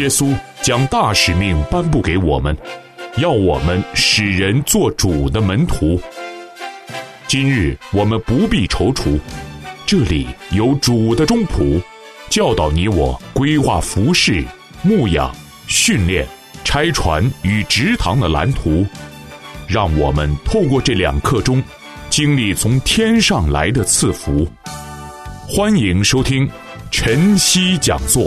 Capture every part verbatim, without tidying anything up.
稣将大使命颁布给我们，要我们使人做主的门徒。今日我们不必踌躇，这里有主的中仆，教导你我规划服事、牧养、训练、拆船与植堂的蓝图，让我们透过这两刻钟，经历从天上来的赐福。欢迎收听晨曦讲座。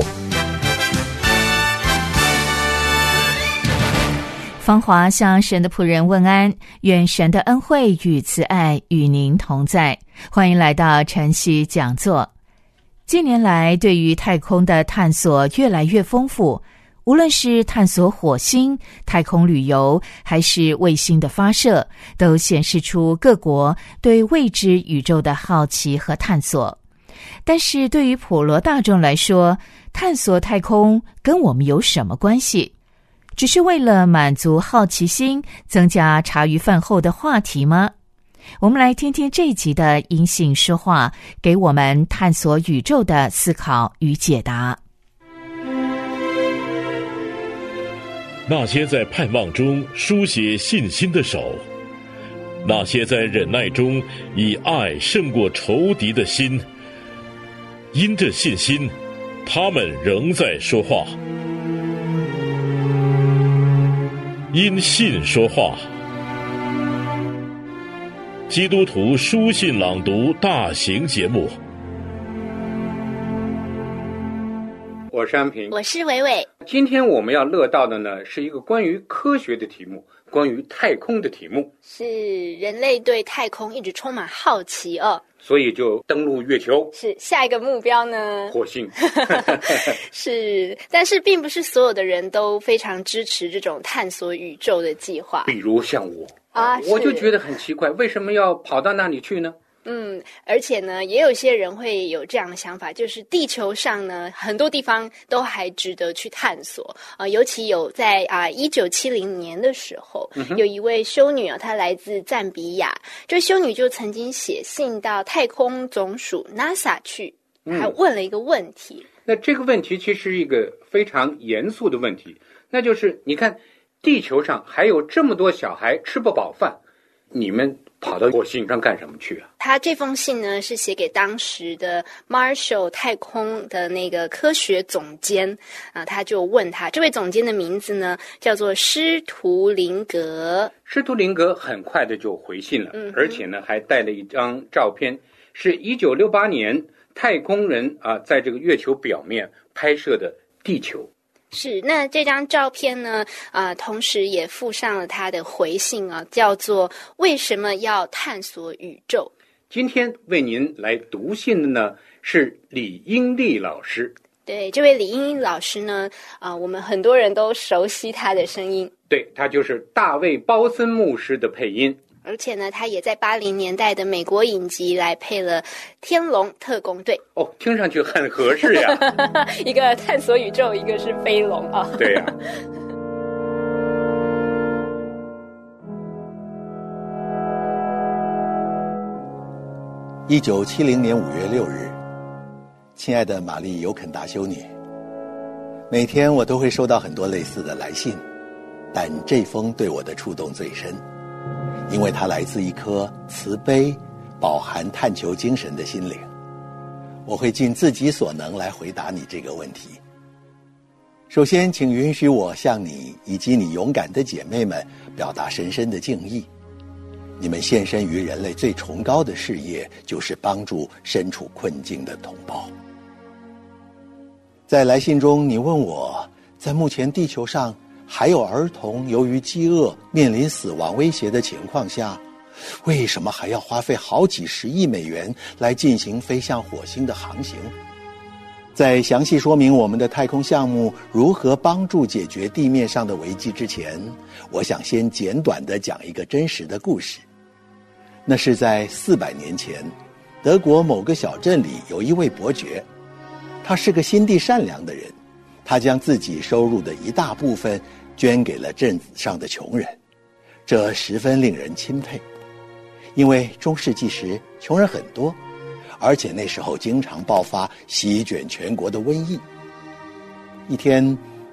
芳华向神的仆人问安，愿神的恩惠与慈爱与您同在。欢迎来到晨曦讲座。近年来，对于太空的探索越来越丰富，无论是探索火星、太空旅游，还是卫星的发射，都显示出各国对未知宇宙的好奇和探索。但是对于普罗大众来说，探索太空跟我们有什么关系？只是为了满足好奇心，增加茶余饭后的话题吗？我们来听听这一集的因信说话，给我们探索宇宙的思考与解答。 那些在盼望中书写信心的手，那些在忍耐中以爱胜过仇敌的心，因着信心，他们仍在说话。因信说话，基督徒书信朗读大型节目。 我是安平， 我是伟伟。 今天我们要乐到的呢，是一个关于科学的题目，关于太空的题目。 是人类对太空一直充满好奇哦， 所以就登陆月球。 是下一个目标呢？ 火星。 是，但是并不是所有的人都非常支持这种探索宇宙的计划。 比如像我啊， 我就觉得很奇怪，为什么要跑到那里去呢？ 嗯，而且呢，也有些人会有这样的想法，就是地球上呢，很多地方都还值得去探索啊、呃。尤其有在啊一九七零年的时候、嗯，有一位修女啊，她来自赞比亚，这修女就曾经写信到太空总署 NASA 去，还问了一个问题。 嗯、那这个问题其实是一个非常严肃的问题，那就是你看，地球上还有这么多小孩吃不饱饭，你们跑到火星上干什么去啊？ 他这封信呢是写给当时的 Marshall 太空的那个科学总监啊，他就问他，这位总监的名字呢叫做施图灵格。 施图灵格很快的就回信了，嗯、而且呢还带了一张照片，是一九六八年太空人啊在这个月球表面拍摄的地球。 是，那这张照片呢，啊、呃，同时也附上了他的回信啊，叫做“为什么要探索宇宙”。 今天为您来读信的呢是李英利老师。 对，这位李英利老师呢，啊、呃，我们很多人都熟悉他的声音。 对，他就是大卫·鲍森牧师的配音。 而且呢，他也在八零年代的美国影集来配了《天龙特工队》。 哦，听上去很合适呀！ 一个探索宇宙，一个是飞龙啊。 对呀、啊。 一九七零年五月六日，亲爱的玛丽尤肯达修女，每天我都会收到很多类似的来信，但这封对我的触动最深。因为它来自一颗慈悲、饱含探求精神的心灵，我会尽自己所能来回答你这个问题。首先，请允许我向你以及你勇敢的姐妹们表达深深的敬意。你们献身于人类最崇高的事业，就是帮助身处困境的同胞。在来信中，你问我，在目前地球上还有儿童由于饥饿面临死亡威胁的情况下，为什么还要花费好几十亿美元来进行飞向火星的航行？在详细说明我们的太空项目如何帮助解决地面上的危机之前，我想先简短地讲一个真实的故事。那是在四百年前，德国某个小镇里有一位伯爵，他是个心地善良的人，他将自己收入的一大部分捐给了镇子上的穷人，这十分令人钦佩。因为中世纪时穷人很多，而且那时候经常爆发席卷全国的瘟疫。一天，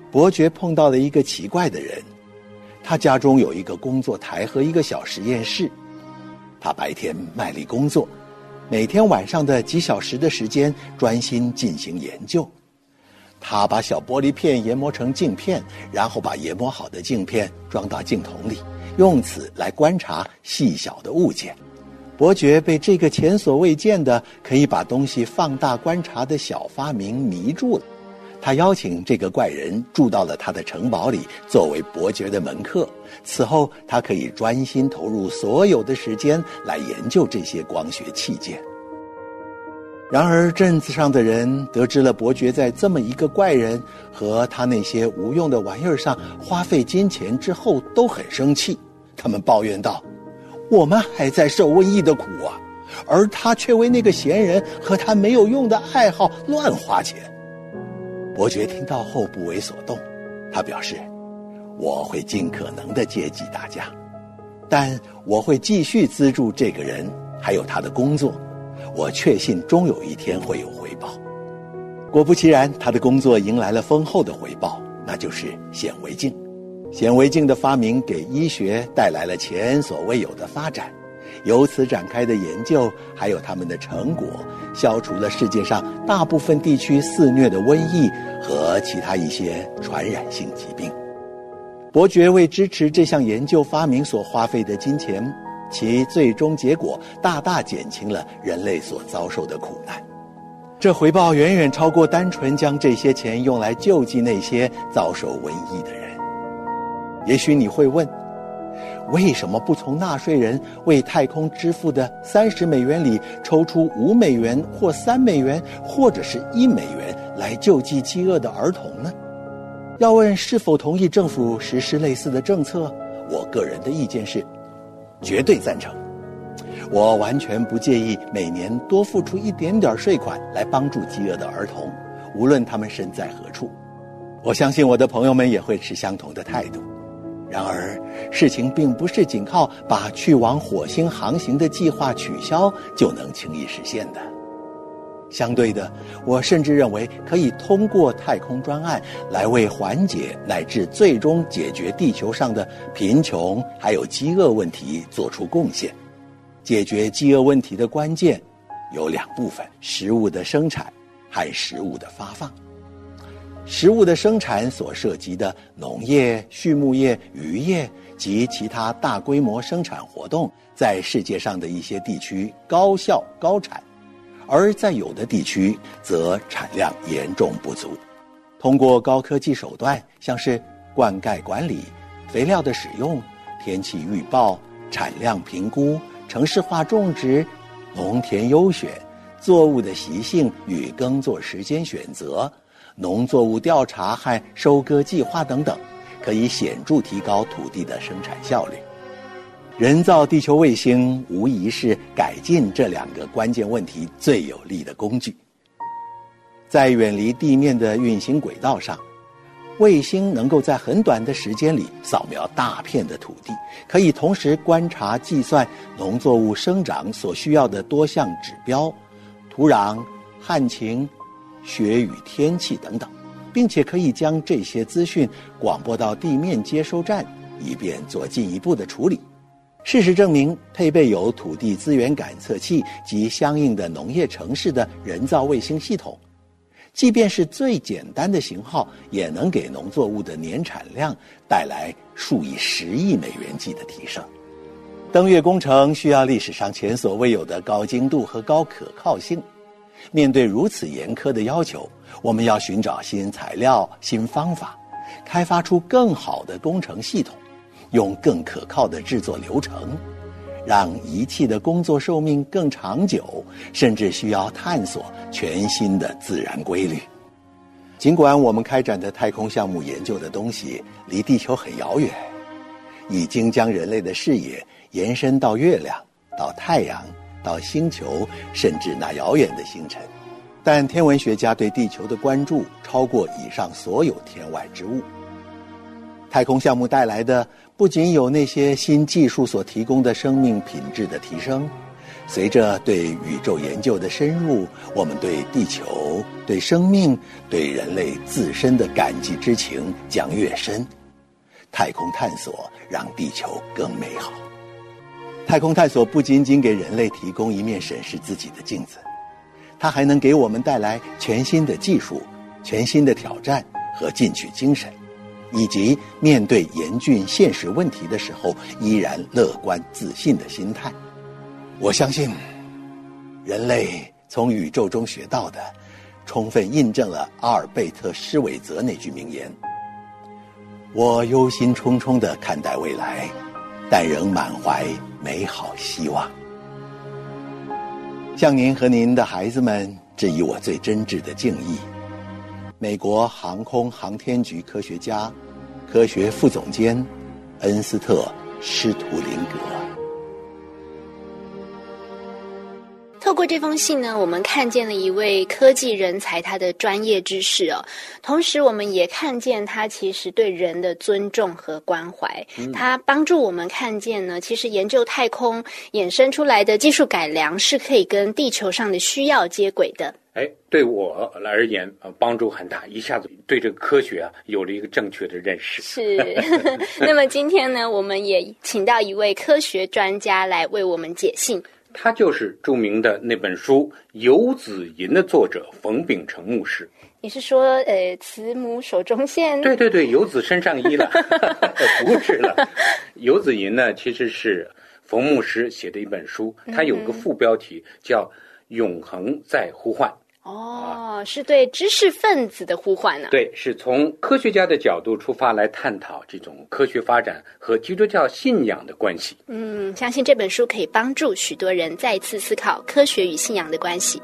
伯爵碰到了一个奇怪的人，他家中有一个工作台和一个小实验室。他白天卖力工作，每天晚上的几小时的时间专心进行研究。他把小玻璃片研磨成镜片，然后把研磨好的镜片装到镜筒里，用此来观察细小的物件。伯爵被这个前所未见的可以把东西放大观察的小发明迷住了。他邀请这个怪人住到了他的城堡里，作为伯爵的门客。此后他可以专心投入所有的时间来研究这些光学器件。然而镇子上的人得知了伯爵在这么一个怪人和他那些无用的玩意儿上花费金钱之后，都很生气。他们抱怨道，我们还在受瘟疫的苦啊，而他却为那个闲人和他没有用的爱好乱花钱。伯爵听到后不为所动，他表示，我会尽可能地接济大家，但我会继续资助这个人还有他的工作，我确信终有一天会有回报。果不其然，他的工作迎来了丰厚的回报，那就是显微镜。显微镜的发明给医学带来了前所未有的发展，由此展开的研究还有他们的成果，消除了世界上大部分地区肆虐的瘟疫和其他一些传染性疾病。伯爵为支持这项研究发明所花费的金钱，其最终结果大大减轻了人类所遭受的苦难。这回报远远超过单纯将这些钱用来救济那些遭受瘟疫的人。也许你会问，为什么不从纳税人为太空支付的三十美元里抽出五美元或三美元或者是一美元来救济饥饿的儿童呢？要问是否同意政府实施类似的政策，我个人的意见是绝对赞成。我完全不介意每年多付出一点点税款来帮助饥饿的儿童，无论他们身在何处。我相信我的朋友们也会持相同的态度。然而，事情并不是仅靠把去往火星航行的计划取消就能轻易实现的。相对的，我甚至认为可以通过太空专案来为缓解乃至最终解决地球上的贫穷还有饥饿问题做出贡献。解决饥饿问题的关键有两部分：食物的生产和食物的发放。食物的生产所涉及的农业、畜牧业、渔业及其他大规模生产活动，在世界上的一些地区高效高产，而在有的地区则产量严重不足。通过高科技手段，像是灌溉管理、肥料的使用、天气预报、产量评估、城市化种植、农田优选、作物的习性与耕作时间选择、农作物调查和收割计划等等，可以显著提高土地的生产效率。人造地球卫星无疑是改进这两个关键问题最有力的工具。在远离地面的运行轨道上，卫星能够在很短的时间里扫描大片的土地，可以同时观察计算农作物生长所需要的多项指标，土壤、旱情、雪雨天气等等，并且可以将这些资讯广播到地面接收站，以便做进一步的处理。事实证明，配备有土地资源感测器及相应的农业城市的人造卫星系统，即便是最简单的型号，也能给农作物的年产量带来数以十亿美元计的提升。登月工程需要历史上前所未有的高精度和高可靠性。面对如此严苛的要求，我们要寻找新材料、新方法，开发出更好的工程系统，用更可靠的制作流程，让仪器的工作寿命更长久，甚至需要探索全新的自然规律。尽管我们开展的太空项目研究的东西离地球很遥远，已经将人类的视野延伸到月亮、到太阳、到星球，甚至那遥远的星辰，但天文学家对地球的关注超过以上所有天外之物。太空项目带来的不仅有那些新技术所提供的生命品质的提升， 随着对宇宙研究的深入，我们对地球、对生命、对人类自身的感激之情将越深。太空探索让地球更美好。太空探索不仅仅给人类提供一面审视自己的镜子，它还能给我们带来全新的技术、全新的挑战和进取精神，以及面对严峻现实问题的时候依然乐观自信的心态。我相信人类从宇宙中学到的充分印证了阿尔贝特·施韦泽那句名言：我忧心忡忡地看待未来，但仍满怀美好希望。向您和您的孩子们致以我最真挚的敬意。美国航空航天局科学家、科学副总监恩斯特·施图林格。 透过这封信呢，我们看见了一位科技人才他的专业知识哦，同时我们也看见他其实对人的尊重和关怀。嗯、他帮助我们看见呢，其实研究太空衍生出来的技术改良是可以跟地球上的需要接轨的。 哎，对我来而言，呃，帮助很大，一下子对这个科学啊有了一个正确的认识。 是，那么今天呢，我们也请到一位科学专家来为我们解信。 他就是著名的那本书《游子吟》的作者冯秉成牧师。 你是说，呃，慈母手中线？ 对对对，游子身上衣了，不是了。《游子吟》呢，其实是冯牧师写的一本书，它有个副标题叫《永恒在呼唤》。 哦，是对知识分子的呼唤呢、啊？ 对，是从科学家的角度出发来探讨这种科学发展和基督教信仰的关系。 嗯，相信这本书可以帮助许多人再一次思考科学与信仰的关系。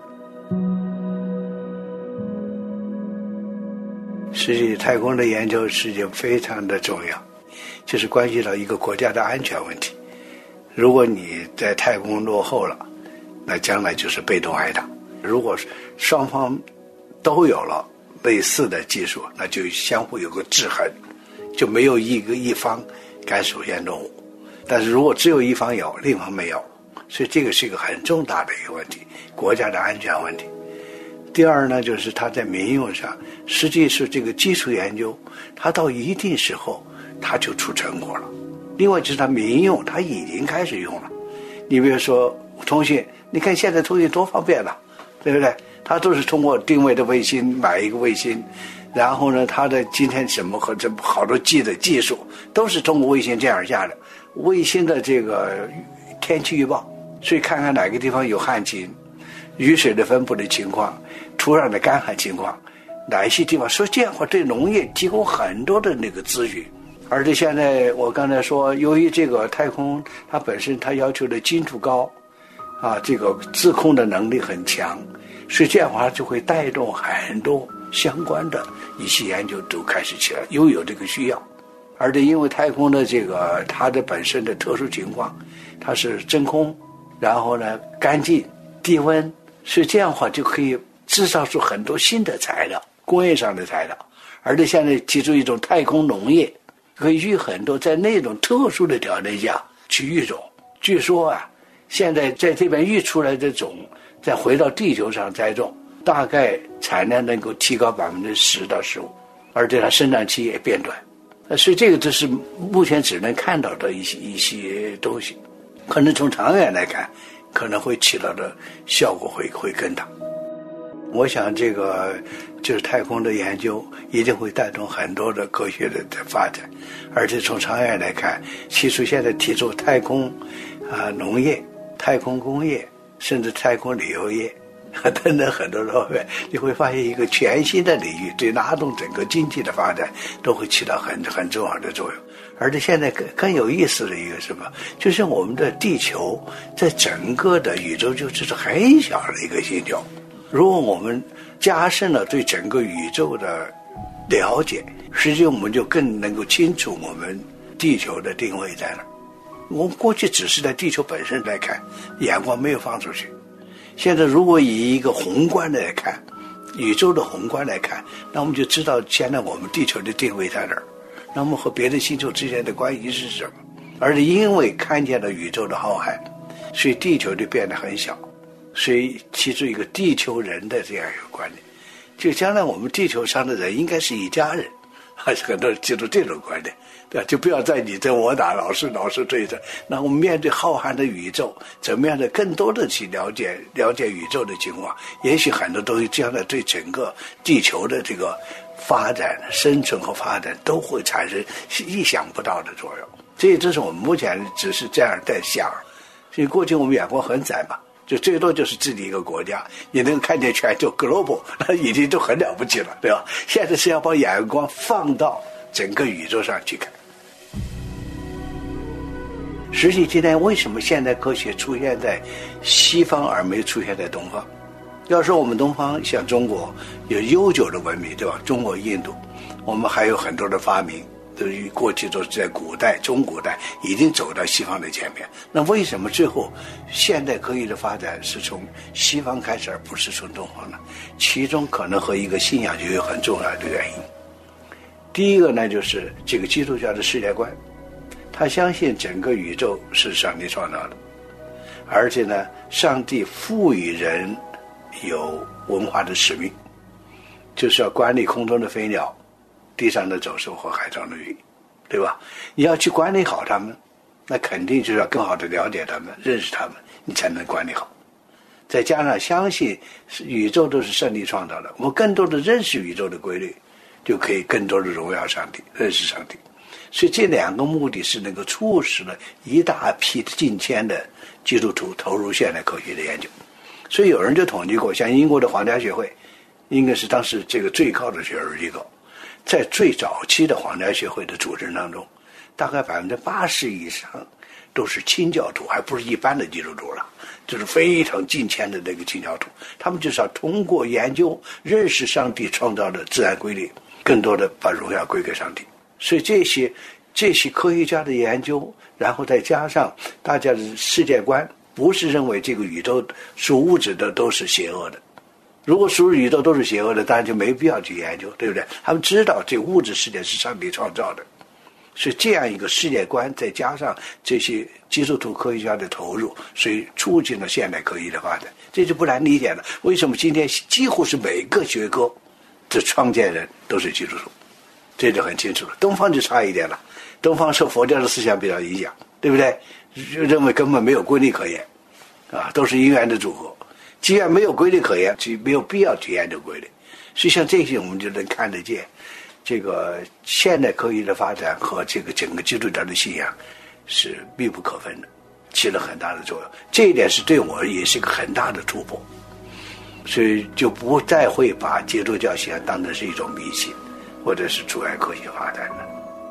实际太空的研究是件非常的重要，就是关系到一个国家的安全问题。如果你在太空落后了，那将来就是被动挨打。如果双方都有了类似的技术，那就相互有个制衡，就没有一个一方敢首先动武。但是如果只有一方有，另一方没有，所以这个是一个很重大的一个问题，国家的安全问题。第二呢，就是它在民用上，实际是这个基础研究，它到一定时候它就出成果了。另外就是它民用，它已经开始用了。你比如说通讯，你看现在通讯多方便了。对不对？它都是通过定位的卫星买一个卫星，然后呢，它的今天什么和这好多技的技术都是通过卫星这样下的。卫星的这个天气预报，所以看看哪个地方有旱情，雨水的分布的情况，土壤的干旱情况，哪一些地方，所以这样会对农业提供很多的那个资讯。而且现在我刚才说，由于这个太空它本身它要求的精度高。啊，这个自控的能力很强，所以这样的话就会带动很多相关的一些研究都开始起来，又有这个需要。而且因为太空的这个它的本身的特殊情况，它是真空，然后呢干净、低温，所以这样的话就可以制造出很多新的材料，工业上的材料。而且现在提出一种太空农业，可以育很多在那种特殊的条件下去育种。据说啊。现在在这边育出来的种，再回到地球上栽种，大概产量能够提高百分之十到十五，而且它生长期也变短。所以这个就是目前只能看到的一些一些东西，可能从长远来看，可能会起到的效果会会更大。我想这个就是太空的研究一定会带动很多的科学的发展，而且从长远来看，其实现在提出太空啊农业。太空工业，甚至太空旅游业等等很多方面，你会发现一个全新的领域，对拉动整个经济的发展都会起到很很重要的作用。而且现在更更有意思的一个什么，就是我们的地球在整个的宇宙就是很小的一个星球，如果我们加深了对整个宇宙的了解，实际我们就更能够清楚我们地球的定位在哪。我们过去只是在地球本身来看，眼光没有放出去。现在如果以一个宏观来看，宇宙的宏观来看，那我们就知道现在我们地球的定位在哪儿，那么和别的星球之间的关系是什么。而且因为看见了宇宙的浩瀚， 所以地球就变得很小，所以提出一个地球人的这样一个观念，就将来我们地球上的人应该是一家人，还是很多人记住这种观念，对吧？就不要在你争我打，老是老是对着。那我们面对浩瀚的宇宙，怎么样的更多的去了解了解宇宙的情况，也许很多东西将来对整个地球的这个发展、生存和发展都会产生意想不到的作用。这也就是我们目前只是这样在想，所以过去我们眼光很窄嘛，就最多就是自己一个国家，你能看见全球 global， 那已经都很了不起了，对吧？现在是要把眼光放到整个宇宙上去看。实际今天为什么现代科学出现在西方而没出现在东方？要说我们东方像中国有悠久的文明，对吧？中国、印度，我们还有很多的发明，都于过去都是在古代、中古代已经走到西方的前面。那为什么最后现代科学的发展是从西方开始，而不是从东方呢？其中可能和一个信仰就有很重要的原因。第一个呢，就是这个基督教的世界观，他相信整个宇宙是上帝创造的，而且呢，上帝赋予人有文化的使命，就是要管理空中的飞鸟、地上的走兽和海上的鱼，对吧？你要去管理好它们，那肯定就是要更好的了解它们、认识它们，你才能管理好。再加上相信宇宙都是上帝创造的，我们更多的认识宇宙的规律，就可以更多的荣耀上帝、认识上帝。所以这两个目的是能够促使了一大批近千的基督徒投入现代科学的研究。所以有人就统计过，像英国的皇家学会，应该是当时这个最高的学术机构，在最早期的皇家学会的组织当中，大概百分之八十以上都是清教徒，还不是一般的基督徒了，就是非常近前的那个清教徒。他们就是要通过研究认识上帝创造的自然规律，更多的把荣耀归给上帝。所以这些这些科学家的研究，然后再加上大家的世界观，不是认为这个宇宙属物质的都是邪恶的。如果属宇宙都是邪恶的，当然就没必要去研究，对不对？他们知道这物质世界是上帝创造的，所以这样一个世界观，再加上这些基督徒科学家的投入，所以促进了现代科学的发展。这就不难理解了，为什么今天几乎是每个学科的创建人都是基督徒，这就很清楚了。东方就差一点了，东方受佛教的思想比较影响，对不对？认为根本没有规律可言，啊，都是因缘的组合。既然没有规律可言，就没有必要去研究规律。所以像这些我们就能看得见，这个现代科学的发展和这个整个基督教的信仰是密不可分的，起了很大的作用。这一点是对我也是一个很大的突破，所以就不再会把基督教信仰当成是一种迷信，或者是阻碍科学发展的。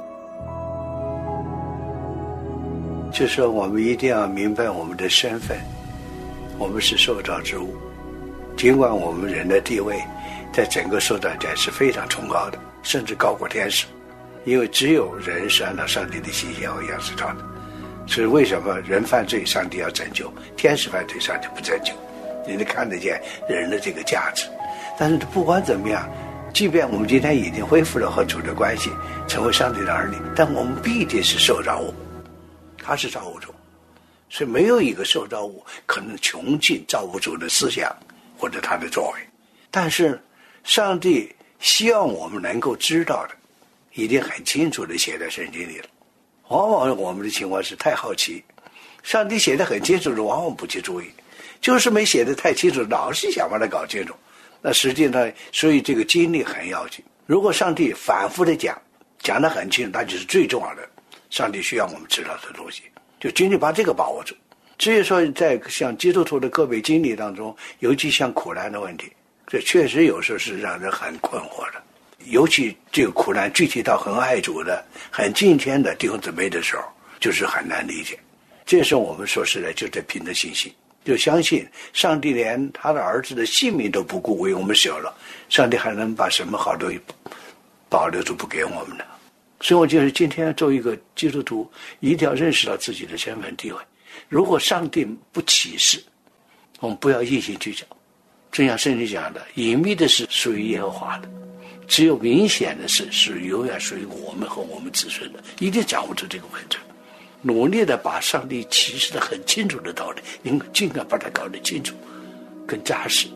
就是说我们一定要明白我们的身份，我们是受造之物，尽管我们人的地位在整个受造界是非常崇高的，甚至高过天使，因为只有人是按照上帝的形象和样式造的。所以为什么人犯罪上帝要拯救，天使犯罪上帝不拯救？你能看得见人的这个价值。但是不管怎么样，即便我们今天已经恢复了和主的关系，成为上帝的儿女，但我们必定是受造物，他是造物主，所以没有一个受造物可能穷尽造物主的思想或者他的作为。但是上帝希望我们能够知道的，已经很清楚地写在圣经里了。往往我们的情况是太好奇，上帝写得很清楚的，往往不去注意，就是没写得太清楚，老是想把它搞清楚。那实际上，所以这个经历很要紧。如果上帝反复的讲，讲得很清楚，那就是最重要的。上帝需要我们知道的东西，就仅仅把这个把握住。至于说在像基督徒的个别经历当中，尤其像苦难的问题，这确实有时候是让人很困惑的。尤其这个苦难具体到很爱主的、很敬虔的弟兄姊妹的时候，就是很难理解。这时候我们说实在就得凭着信心，就相信上帝连他的儿子的性命都不顾为我们舍了，上帝还能把什么好东西保留住不给我们呢？所以我就是今天作为一个基督徒，一定要认识到自己的身份地位。如果上帝不启示，我们不要一心去找。正像圣经讲的，隐秘的事属于耶和华的，只有明显的事是永远属于我们和我们子孙的，一定掌握住这个本质。 努力的把上帝启示的很清楚的道理，应该尽量把它搞得清楚更扎实。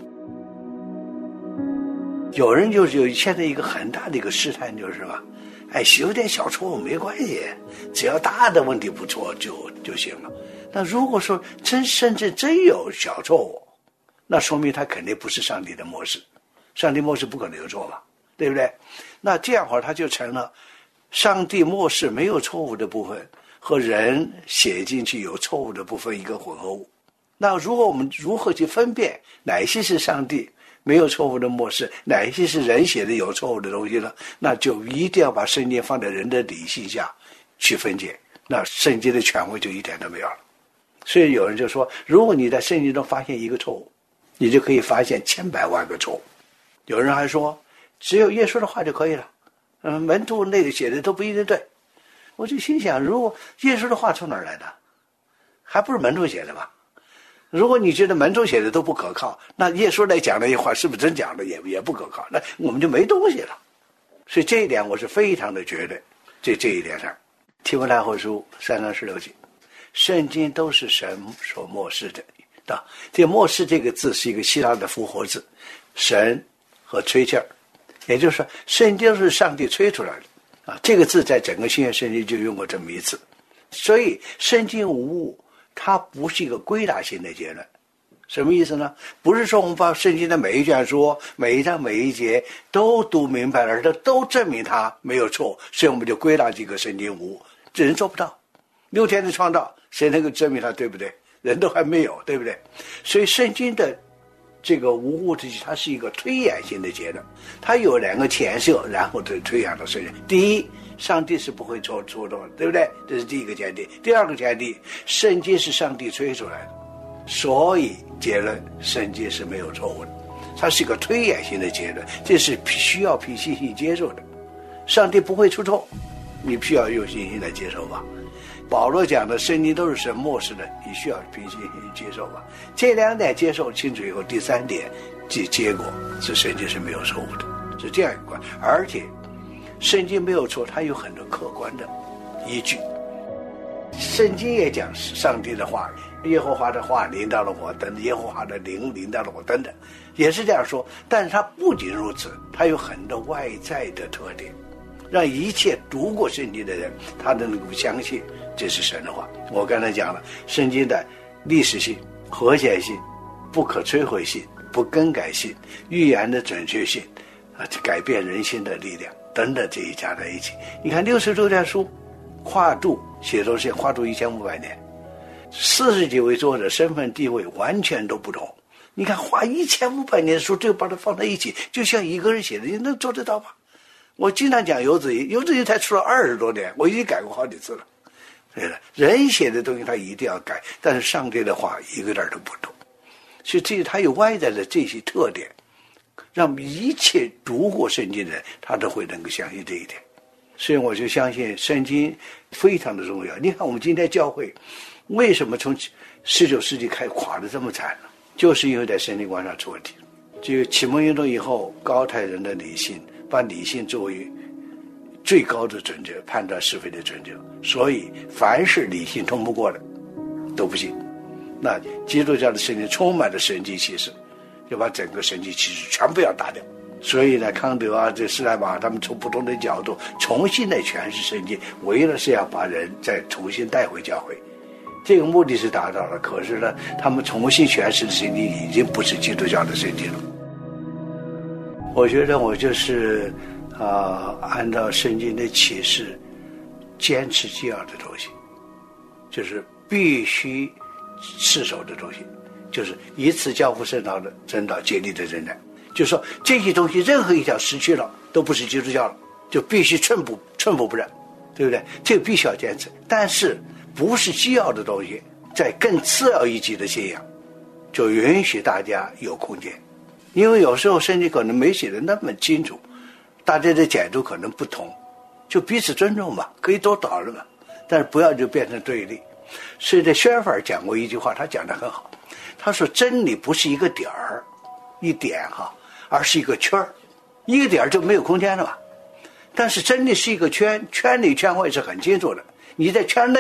有人就是有现在一个很大的一个试探，就是什么，哎，有点小错误没关系，只要大的问题不错就就行了。那如果说真甚至真有小错误，那说明他肯定不是上帝的模式，上帝模式不可能有错吧，对不对？那这样的话他就成了上帝模式没有错误的部分和人写进去有错误的部分一个混合物。那如果我们如何去分辨哪些是上帝没有错误的模式，哪一些是人写的有错误的东西呢？那就一定要把圣经放在人的理性下去分解，那圣经的权威就一点都没有了。所以有人就说，如果你在圣经中发现一个错误，你就可以发现千百万个错误。有人还说只有耶稣的话就可以了，嗯，门徒那个写的都不一定对。我就心想，如果耶稣的话从哪儿来的，还不是门徒写的吧？如果你觉得门徒写的都不可靠，那耶稣来讲那些话是不是真讲的也也不可靠，那我们就没东西了。所以这一点我是非常的绝对，这这一点上，提摩太后书三章十六节，圣经都是神所默示的。啊，这默示这个字是一个希腊的复活字，神和吹气儿，也就是说圣经是上帝吹出来的啊。这个字在整个新约圣经就用过这么一次，所以圣经无误，它不是一个归纳性的结论。什么意思呢？不是说我们把圣经的每一卷书每一章每一节都读明白了，都证明它没有错，所以我们就归纳这个圣经无误，这人做不到。六天的创造谁能够证明它对不对？人都还没有，对不对？所以圣经的这个无误之它是一个推演性的结论，它有两个前设，然后就推演到圣经。第一，上帝是不会错错的，对不对？这是第一个前提。第二个前提，圣经是上帝吹出来的，所以结论圣经是没有错误的，它是一个推演性的结论，这是需要凭信心接受的。上帝不会出错，你必须要用信心来接受吧。保罗讲的圣经都是神默示的，你需要凭信心接受吧。这两点接受清楚以后，第三点即结果是圣经是没有错误的，是这样一关。而且圣经没有错，它有很多客观的依据。圣经也讲上帝的话，耶和华的话临到了我等等，耶和华的灵临到了我等等，也是这样说。但是它不仅如此，它有很多外在的特点，让一切读过圣经的人他都能够相信这是神的话。我刚才讲了圣经的历史性、和谐性、不可摧毁性、不更改性、预言的准确性啊，改变人心的力量等等，这一加在一起，你看六十多卷书跨度写作是跨度一千五百年，四十几位作者身份地位完全都不同。你看花一千五百年的书，就把它放在一起，就像一个人写的，你能做得到吗？我经常讲游子吟，游子吟才出了二十多年，我已经改过好几次了。对了，人写的东西他一定要改，但是上帝的话一个点都不懂，所以这他有外在的这些特点，让一切读过圣经的人他都会能够相信这一点。所以我就相信圣经非常的重要。你看我们今天教会为什么从十九世纪开始垮得这么惨呢？就是因为在圣经观上出问题。这个启蒙运动以后，高抬人的理性，把理性作为最高的准则，判断是非的准则，所以凡是理性通不过的都不信。那基督教的圣经充满了神迹启示，就把整个神迹启示全部要打掉。所以呢，康德啊，这施莱马他们从不同的角度重新的诠释圣经，为了是要把人再重新带回教会，这个目的是达到了。可是呢，他们重新诠释的圣经已经不是基督教的圣经了。我觉得我就是啊、呃，按照圣经的启示坚持这样的东西，就是必须持守的东西，就是以此交付圣道的真道竭力的忍耐。就是说这些东西任何一条失去了都不是基督教了，就必须寸步寸步不让，对不对？这个必须要坚持。但是不是基要的东西，在更次要一级的信仰就允许大家有空间。因为有时候圣经可能没写的那么清楚，大家的解读可能不同，就彼此尊重嘛，可以多讨论嘛，但是不要就变成对立。所以在宣法讲过一句话，他讲得很好，他说真理不是一个点儿一点哈，而是一个圈儿，一个点儿就没有空间了吧？但是真理是一个圈，圈里圈外是很清楚的。你在圈内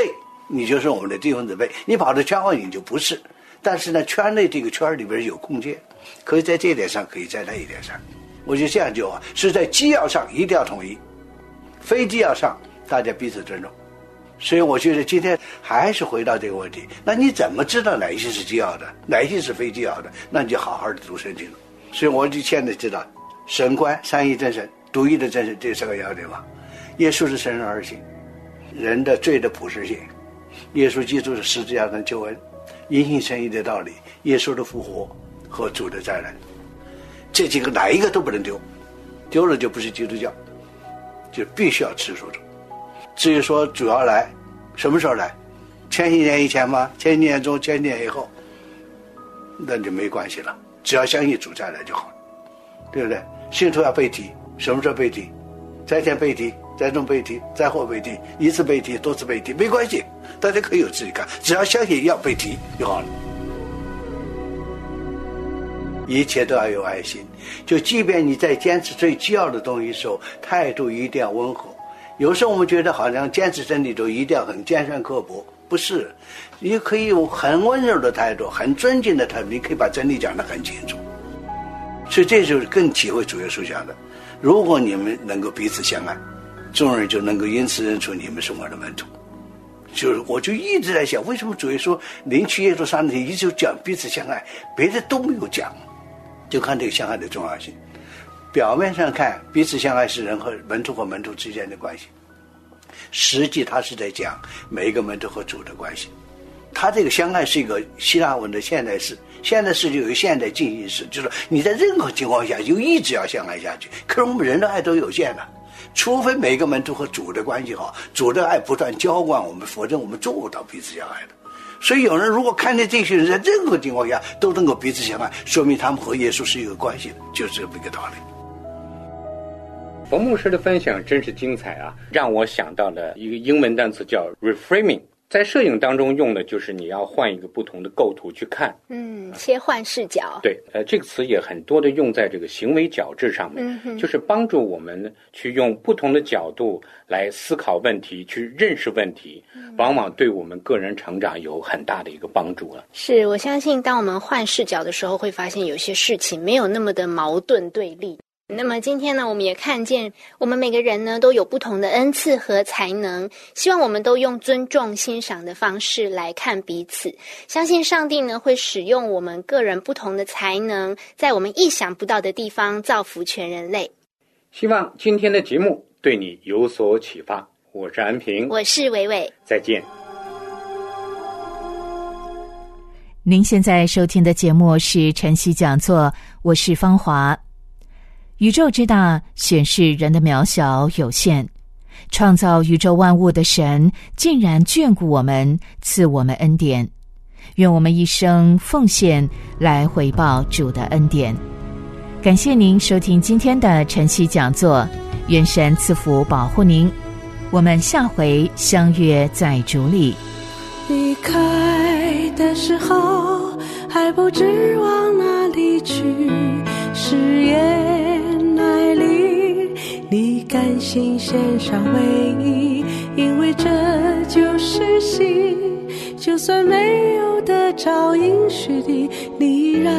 你就是我们的弟兄姊妹。你跑到圈外你就不是，但是呢，圈内这个圈里边有空间，可以在这一点上，可以在那一点上。我觉得这样就好，是在基要上一定要统一，非基要上大家彼此尊重。所以我觉得今天还是回到这个问题，那你怎么知道哪些是基要的，哪些是非基要的？那你就好好的读圣经了。所以我就现在知道，神观、三一真神、独一的真神这三个要点嘛。耶稣是神人而行，人的罪的普世性，耶稣基督是十字架的救恩，因信称义的道理，耶稣的复活和主的再来，这几个哪一个都不能丢，丢了就不是基督教，就必须要持守住。至于说主要来什么时候来，千禧年以前吗？千禧年中、千禧年以后，那就没关系了，只要相信主再来就好了，对不对？信徒要被提，什么时候被提？在前被提，在中被提，在后被提，一次被提，多次被提，没关系，大家可以有自己看，只要相信要被提就好了。一切都要有爱心，就即便你在坚持最基要的东西的时候，态度一定要温和。有时候我们觉得好像坚持真理都一定要很尖酸刻薄，不是，你可以用很温柔的态度，很尊敬的态度，你可以把真理讲得很清楚。所以这就是更体会主耶稣讲的，如果你们能够彼此相爱，众人就能够因此认出你们是我的门徒。就是我就一直在想，为什么主耶稣临去耶路撒冷一直讲彼此相爱，别的都没有讲，就看这个相爱的重要性。表面上看彼此相爱是人和门徒和门徒之间的关系，实际他是在讲每一个门徒和主的关系。他这个相爱是一个希腊文的现代式，现代式就有一个现代进行式，就是你在任何情况下就一直要相爱下去。可是我们人的爱都有限的，除非每个门徒和主的关系好，主的爱不断浇灌我们，否则我们做不到彼此相爱的。所以有人如果看见这些人在任何情况下都能够彼此相爱，说明他们和耶稣是有关系的，就是这么一个道理。 冯牧师的分享真是精彩啊，让我想到了一个英文单词叫 reframing， 在摄影当中用的就是你要换一个不同的构图去看， 嗯，切换视角。 对，呃，这个词也很多的用在这个行为矫治上面， 嗯哼， 就是帮助我们去用不同的角度来思考问题，去认识问题，往往对我们个人成长有很大的一个帮助了。 是，我相信当我们换视角的时候，会发现有些事情没有那么的矛盾对立。那么今天呢，我们也看见我们每个人呢都有不同的恩赐和才能，希望我们都用尊重欣赏的方式来看彼此，相信上帝呢会使用我们个人不同的才能，在我们意想不到的地方造福全人类。 希望今天的节目对你有所启发。我是安平， 我是伟伟， 再见。 您现在收听的节目是晨曦讲座，我是芳华。宇宙之大，显示人的渺小有限。创造宇宙万物的神，竟然眷顾我们，赐我们恩典。愿我们一生奉献来回报主的恩典。感谢您收听今天的晨曦讲座，愿神赐福保护您。我们下回相约在主里。 离开的时候，还不知往哪里去，誓言来临，你甘心献上唯一，因为这就是心，就算没有得着应许的，你然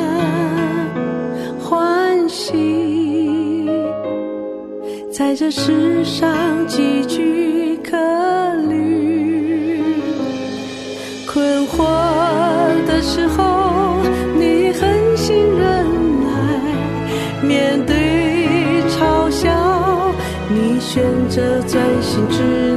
欢喜。在这世上寄居客旅，困惑的时候，你狠心忍耐，面对嘲笑，你选择专心致